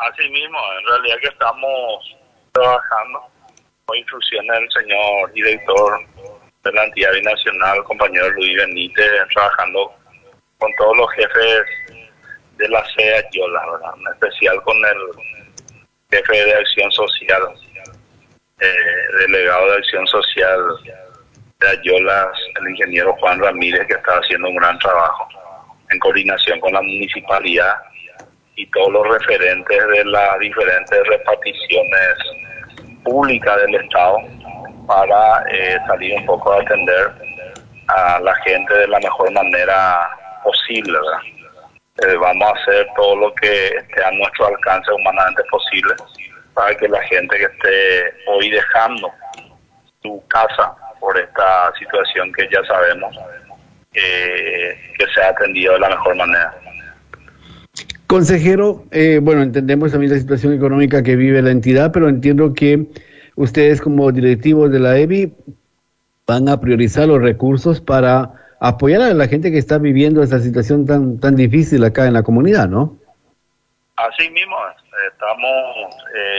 Así mismo, en realidad que estamos trabajando con instrucciones del señor director de la entidad binacional, compañero Luis Benítez, trabajando con todos los jefes de la sede Ayolas, ¿verdad? En especial con el jefe de Acción Social, delegado de Acción Social de Ayolas, el ingeniero Juan Ramírez, que está haciendo un gran trabajo en coordinación con la municipalidad y todos los referentes de las diferentes reparticiones públicas del Estado para salir un poco a atender a la gente de la mejor manera posible, ¿verdad? Vamos a hacer todo lo que esté a nuestro alcance humanamente posible para que la gente que esté hoy dejando su casa por esta situación que ya sabemos que sea atendido de la mejor manera. Consejero, bueno, entendemos también la situación económica que vive la entidad, pero entiendo que ustedes como directivos de la EBI van a priorizar los recursos para apoyar a la gente que está viviendo esta situación tan difícil acá en la comunidad, ¿no? Así mismo, estamos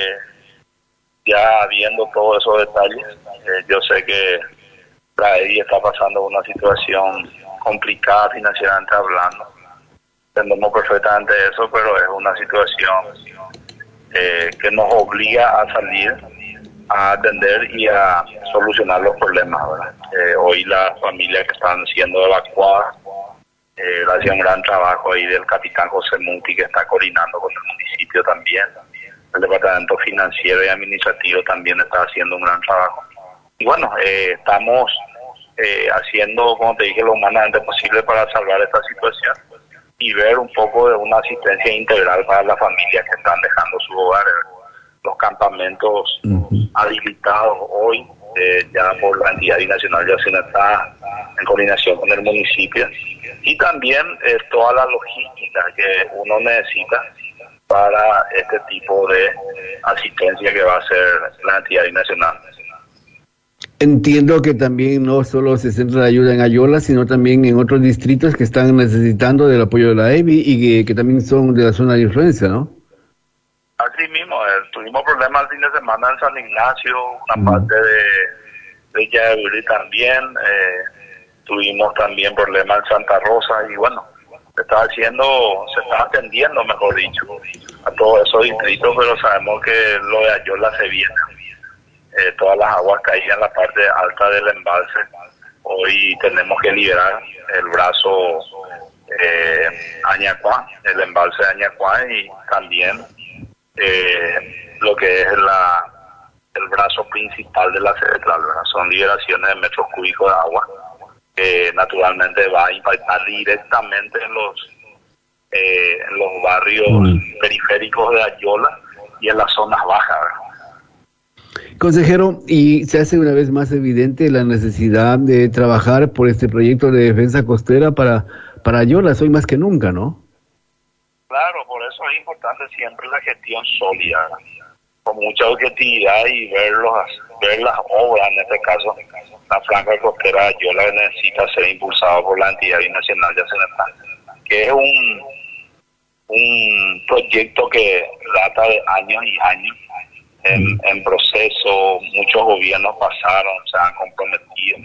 ya viendo todos esos detalles. Yo sé que la EBI está pasando una situación complicada financieramente hablando. Entendemos perfectamente eso, pero es una situación que nos obliga a salir a atender y a solucionar los problemas, ¿verdad? Hoy las familias que están siendo evacuadas, gracias a un gran trabajo ahí del capitán José Muti, que está coordinando con el municipio también. El departamento financiero y administrativo también está haciendo un gran trabajo. Y bueno, estamos haciendo, como te dije, lo humanamente posible para salvar esta situación y ver un poco de una asistencia integral para las familias que están dejando sus hogares. Los campamentos habilitados hoy ya por la entidad binacional ya se está en coordinación con el municipio, y también toda la logística que uno necesita para este tipo de asistencia que va a hacer la entidad binacional. Entiendo que también no solo se centra la ayuda en Ayola, sino también en otros distritos que están necesitando del apoyo de la EBI y que también son de la zona de influencia, ¿no? Así mismo, tuvimos problemas el fin de semana en San Ignacio, una parte de Yaeburi también, tuvimos también problemas en Santa Rosa, y bueno, se está atendiendo, mejor dicho, a todos esos distritos, pero sabemos que lo de Ayola se viene. Todas las aguas caían en la parte alta del embalse. Hoy tenemos que liberar el brazo Añacuá, el embalse de Añacuá, y también lo que es el brazo principal de la central, ¿verdad? Son liberaciones de metros cúbicos de agua que naturalmente va a impactar directamente en los barrios periféricos de Ayola y en las zonas bajas, ¿verdad? Consejero, y se hace una vez más evidente la necesidad de trabajar por este proyecto de defensa costera para Ayola, hoy más que nunca, ¿no? Claro, por eso es importante siempre la gestión sólida, con mucha objetividad, y ver las obras, en este caso, la franja costera de Ayola necesita ser impulsada por la entidad binacional de Acenetá, que es un proyecto que data de años y años. En proceso, muchos gobiernos pasaron, se han comprometido,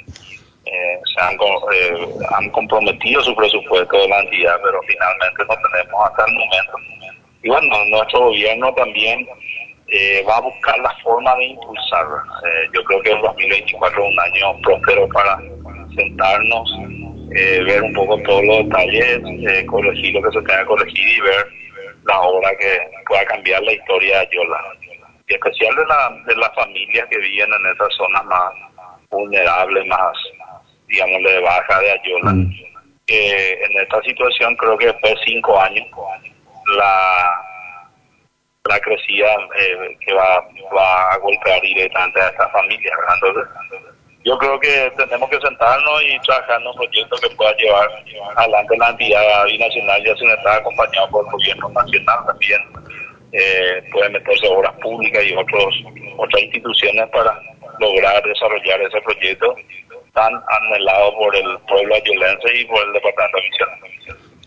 han comprometido su presupuesto de la entidad, pero finalmente no tenemos hasta el momento. Y bueno, nuestro gobierno también va a buscar la forma de impulsar. Yo creo que el 2024 es un año próspero para sentarnos, ver un poco todos los detalles, corregir lo que se tenga que corregir y ver la obra que pueda cambiar la historia de Ayola, y especial de las familias que viven en esas zonas más vulnerables, más, digámosle, de baja de Ayola. En esta situación creo que después de 5 años la crecida que va a golpear directamente a estas familias, ¿verdad? Entonces, yo creo que tenemos que sentarnos y trabajar en un proyecto que pueda llevar adelante la entidad binacional, ya se está acompañado por el gobierno nacional también. Pueden meterse obras públicas y otras instituciones para lograr desarrollar ese proyecto tan anhelado por el pueblo ayolense y por el departamento misionero.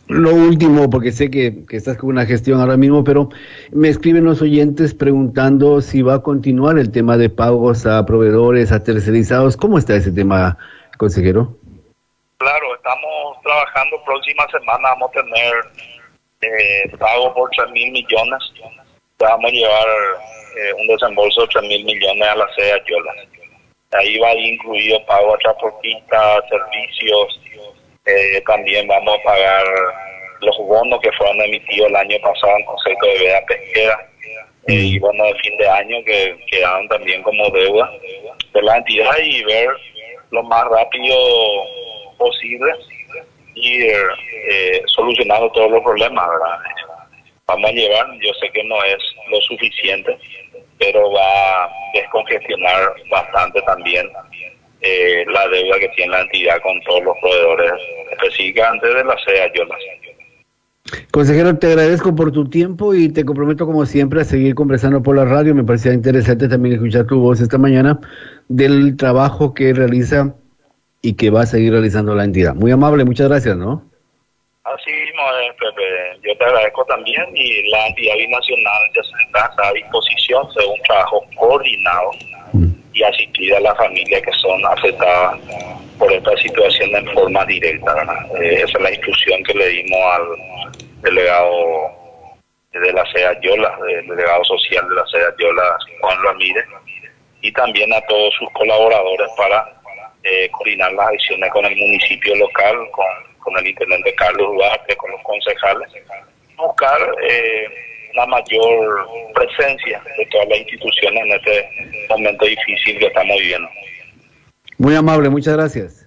Lo último, porque sé que estás con una gestión ahora mismo, pero me escriben los oyentes preguntando si va a continuar el tema de pagos a proveedores, a tercerizados. ¿Cómo está ese tema, consejero? Claro, estamos trabajando, próxima semana vamos a tener pago por 3.000 millones. Vamos a llevar un desembolso de 3.000 millones a la sede Ayala. Ahí va incluido pago a transportistas, servicios. También vamos a pagar los bonos que fueron emitidos el año pasado en concepto de veda pesquera y bonos de fin de año que quedaron también como deuda de la entidad, y ver lo más rápido posible ir solucionando todos los problemas, ¿verdad? Vamos a llevar, yo sé que no es lo suficiente, pero va a descongestionar bastante también la deuda que tiene la entidad con todos los proveedores, específicamente de la sede Ayala. Consejero, te agradezco por tu tiempo y te comprometo como siempre a seguir conversando por la radio. Me parecía interesante también escuchar tu voz esta mañana del trabajo que realiza y que va a seguir realizando la entidad. Muy amable, muchas gracias, ¿no? Así mismo, Pepe, yo te agradezco también, y la entidad binacional ya está a disposición de un trabajo coordinado y asistir a las familias que son afectadas por esta situación en forma directa, ¿verdad? Esa es la instrucción que le dimos al delegado de la sede Ayala, del delegado social de la sede Ayala, Juan Ramírez, y también a todos sus colaboradores para coordinar las acciones con el municipio local, con el intendente Carlos Duarte, con los concejales, buscar la mayor presencia de todas las instituciones en este momento difícil que estamos viviendo. Muy amable, muchas gracias.